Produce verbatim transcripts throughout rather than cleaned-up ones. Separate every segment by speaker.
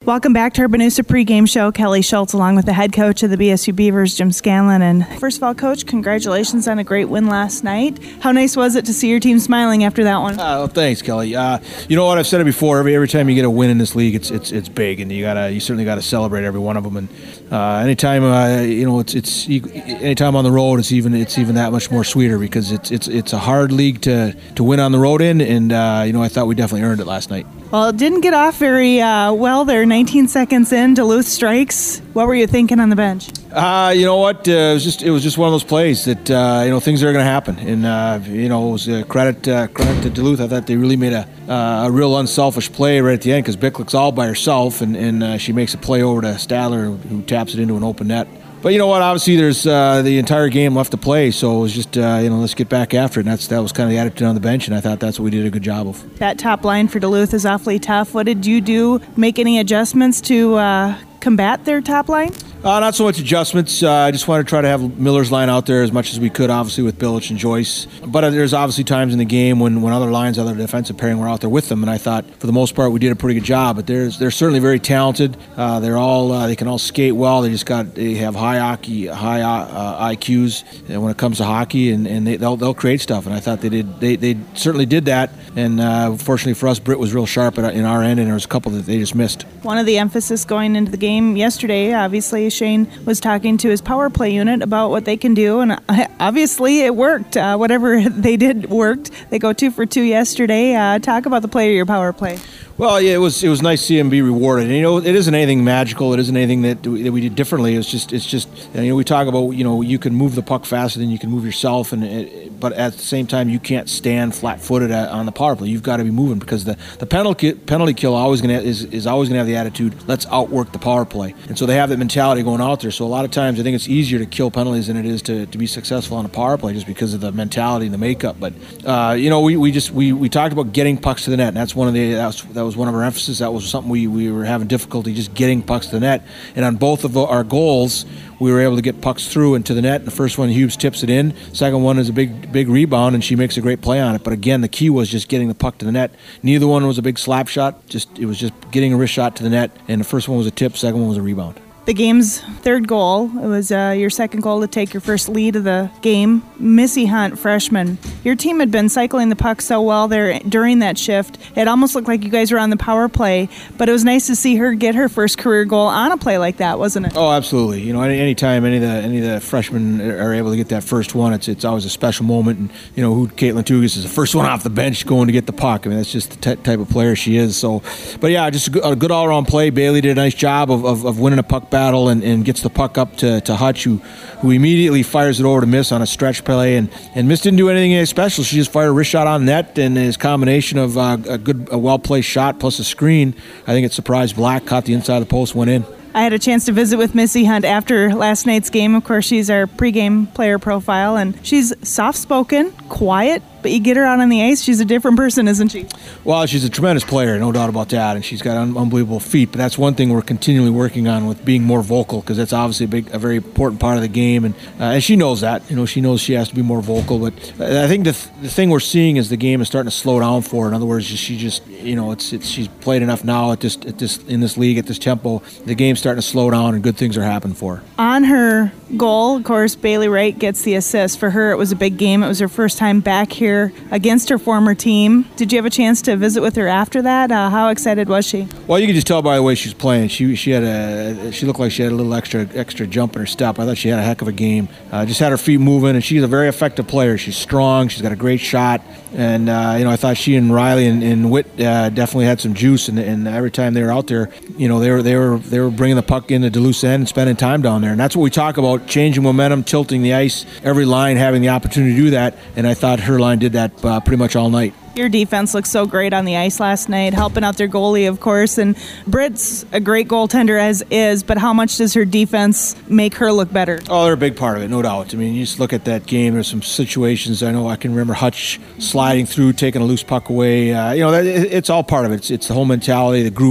Speaker 1: Welcome back to our Boonusa pregame show. Kelly Schultz along with the head coach of the B S U Beavers, Jim Scanlon. And first of all, Coach, congratulations on a great win last night. How nice was it to see your team smiling after that one?
Speaker 2: Uh, well, thanks, Kelly. Uh, you know what? I've said it before. Every every time you get a win in this league, it's it's it's big, and you gotta you certainly gotta celebrate every one of them. And uh, anytime uh, you know it's it's anytime on the road, it's even it's even that much more sweeter because it's it's it's a hard league to to win on the road in. And uh, you know I thought we definitely earned it last night.
Speaker 1: Well, it didn't get off very uh, well there. nineteen seconds in, Duluth strikes. What were you thinking on the bench?
Speaker 2: Uh, you know what? Uh, it was just it was just one of those plays that uh, you know things are going to happen, and uh, you know it was a credit uh, credit to Duluth. I thought they really made a uh, a real unselfish play right at the end because Bicklick's all by herself, and and uh, she makes a play over to Stadler who taps it into an open net. But you know what? Obviously, there's uh, the entire game left to play, so it was just uh, you know let's get back after it. And that's that was kind of the attitude on the bench, and I thought that's what we did a good job of.
Speaker 1: That top line for Duluth is awfully tough. What did you do? Make any adjustments to uh, combat their top line?
Speaker 2: Uh, not so much adjustments. Uh, I just wanted to try to have Miller's line out there as much as we could, obviously, with Billich and Joyce. But uh, there's obviously times in the game when, when other lines, other defensive pairing were out there with them, and I thought, for the most part, we did a pretty good job. But they're, they're certainly very talented. Uh, they're all uh, they can all skate well. They just got they have high hockey, high uh, I Qs when it comes to hockey, and, and they, they'll they'll create stuff. And I thought they did they, they certainly did that. And uh, fortunately for us, Britt was real sharp at, in our end, and there was a couple that they just missed. One
Speaker 1: of the emphasis going into the game yesterday, obviously, Shane was talking to his power play unit about what they can do, and obviously it worked. Uh, whatever they did worked. They go two for two yesterday. Uh, talk about the play of your power play.
Speaker 2: Well, yeah, it was it was nice to see him be rewarded. And, you know, it isn't anything magical. It isn't anything that we, that we did differently. It's just it's just you know we talk about you know you can move the puck faster than you can move yourself, and it, but at the same time you can't stand flat-footed on the power play. You've got to be moving because the, the penalty penalty kill always gonna is is always gonna have the attitude let's outwork the power play, and so they have that mentality going out there. So a lot of times I think it's easier to kill penalties than it is to, to be successful on a power play just because of the mentality and the makeup. But uh, you know we, we just we, we talked about getting pucks to the net, and that's one of the that was, that was one of our emphasis. That was something we, we were having difficulty just getting pucks to the net. And on both of our goals, we were able to get pucks through into the net. The first one, Hughes tips it in. Second one is a big big rebound, and she makes a great play on it. But again, the key was just getting the puck to the net. Neither one was a big slap shot. Just it was just getting a wrist shot to the net. And the first one was a tip. Second one was a rebound.
Speaker 1: The game's third goal, it was uh, your second goal to take your first lead of the game. Missy Hunt, freshman. Your team had been cycling the puck so well there during that shift. It almost looked like you guys were on the power play, but it was nice to see her get her first career goal on a play like that, wasn't it?
Speaker 2: Oh, absolutely. You know, any, any time any of the any of the freshmen are able to get that first one, it's it's always a special moment. And you know, who Caitlin Tugas is the first one off the bench going to get the puck. I mean, that's just the t- type of player she is. So, but yeah, just a good, a good all-around play. Bailey did a nice job of of, of winning a puck battle and, and gets the puck up to, to Hutch, who, who immediately fires it over to Miss on a stretch play. And, and Miss didn't do anything special. She just fired a wrist shot on net, and his combination of uh, a good, a well-placed shot plus a screen, I think it surprised Black, caught the inside of the post, went in.
Speaker 1: I had a chance to visit with Missy Hunt after last night's game. Of course, she's our pregame player profile, and she's soft-spoken, quiet, but you get her out on the ice, she's a different person, isn't she?
Speaker 2: Well, she's a tremendous player, no doubt about that, and she's got un- unbelievable feet, but that's one thing we're continually working on with being more vocal, because that's obviously a, big, a very important part of the game, and uh, and she knows that. You know, she knows she has to be more vocal, but I think the, th- the thing we're seeing is the game is starting to slow down for her. In other words, she just, you know, it's, it's she's played enough now at this, at this in this league, at this tempo, the game's starting to slow down, and good things are happening for her.
Speaker 1: On her goal, of course, Bailey Wright gets the assist. For her, it was a big game. It was her first time back here against her former team. Did you have a chance to visit with her after that? Uh, how excited was she?
Speaker 2: Well, you can just tell by the way she's playing. She she had a she looked like she had a little extra extra jump in her step. I thought she had a heck of a game. Uh, just had her feet moving, and she's a very effective player. She's strong. She's got a great shot, and uh, you know I thought she and Riley and, and Witt uh, definitely had some juice. And, and every time they were out there, you know they were they were they were bringing the puck into Duluth's end and spending time down there. And that's what we talk about: changing momentum, tilting the ice. Every line having the opportunity to do that, and I thought her line did that uh, pretty much all night.
Speaker 1: Your defense looked so great on the ice last night, helping out their goalie, of course. And Britt's a great goaltender as is, but how much does her defense make her look better?
Speaker 2: Oh, they're a big part of it, no doubt. I mean, you just look at that game. There's some situations. I know I can remember Hutch sliding through, taking a loose puck away. Uh, you know, that, it's all part of it. It's, it's the whole mentality, the group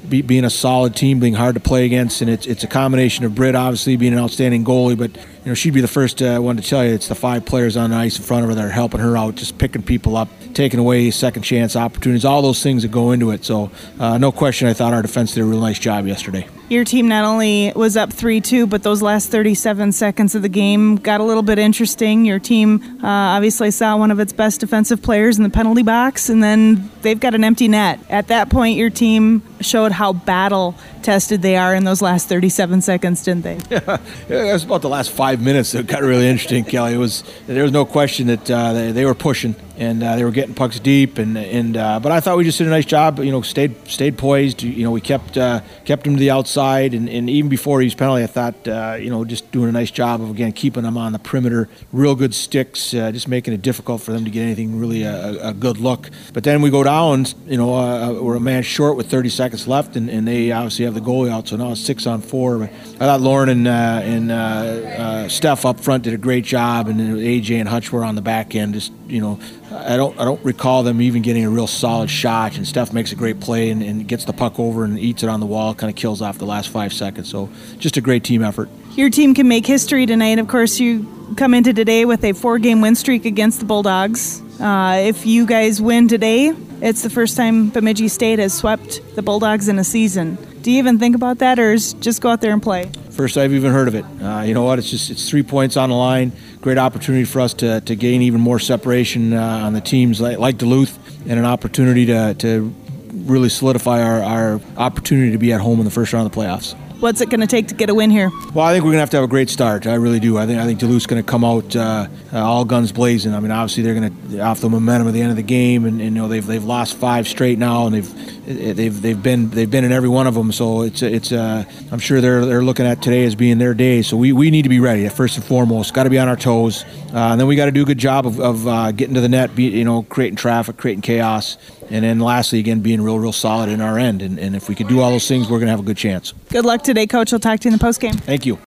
Speaker 2: be, being a solid team, being hard to play against, and it's it's a combination of Britt obviously being an outstanding goalie, but you know she'd be the first uh, one to tell you it's the five players on the ice in front of her that are helping her out, just picking people up, taking away second chance opportunities, all those things that go into it. So uh, no question, I thought our defense did a real nice job yesterday.
Speaker 1: Your team not only was up three two, but those last thirty-seven seconds of the game got a little bit interesting. Your team uh, obviously saw one of its best defensive players in the penalty box, and then they've got an empty net. At that point, your team showed how battle-tested they are in those last thirty-seven seconds, didn't they?
Speaker 2: Yeah, it was about the last five minutes that got really interesting, Kelly. It was there was no question that uh, they, they were pushing, and uh, they were getting pucks deep, and and uh, but I thought we just did a nice job. You know, stayed stayed poised. You know, we kept uh, kept him to the outside. And, and even before his penalty, I thought, uh, you know, just doing a nice job of, again, keeping them on the perimeter. Real good sticks, uh, just making it difficult for them to get anything really a, a good look. But then we go down, you know, uh, we're a man short with thirty seconds left, and, and they obviously have the goalie out, so now it's six on four. But I thought Lauren and, uh, and uh, uh, Steph up front did a great job, and then A J and Hutch were on the back end. Just, you know, I don't I don't recall them even getting a real solid shot, and Steph makes a great play and, and gets the puck over and eats it on the wall, kind of kills off the last five seconds. So just a great team effort.
Speaker 1: Your team can make history tonight. Of course, you come into today with a four-game win streak against the Bulldogs. Uh, if you guys win today, it's the first time Bemidji State has swept the Bulldogs in a season. Do you even think about that, or is just go out there and play?
Speaker 2: First I've even heard of it. Uh, you know what? It's just it's three points on the line. Great opportunity for us to, to gain even more separation uh, on the teams like, like Duluth, and an opportunity to, to really solidify our, our opportunity to be at home in the first round of the playoffs.
Speaker 1: What's it going to take to get a win here?
Speaker 2: Well, I think we're going to have to have a great start. I really do. I think I think Duluth's going to come out uh, uh, all guns blazing. I mean, obviously they're going to off the momentum at the end of the game, and, and you know they've they've lost five straight now, and they've they've they've been they've been in every one of them. So it's it's uh, I'm sure they're they're looking at today as being their day. So we, we need to be ready first and foremost. Got to be on our toes, uh, and then we got to do a good job of, of uh, getting to the net, be, you know, creating traffic, creating chaos. And then lastly, again, being real, real solid in our end. And, and if we could do all those things, we're going to have a good chance.
Speaker 1: Good luck today, Coach. I'll talk to you in the postgame.
Speaker 2: Thank you.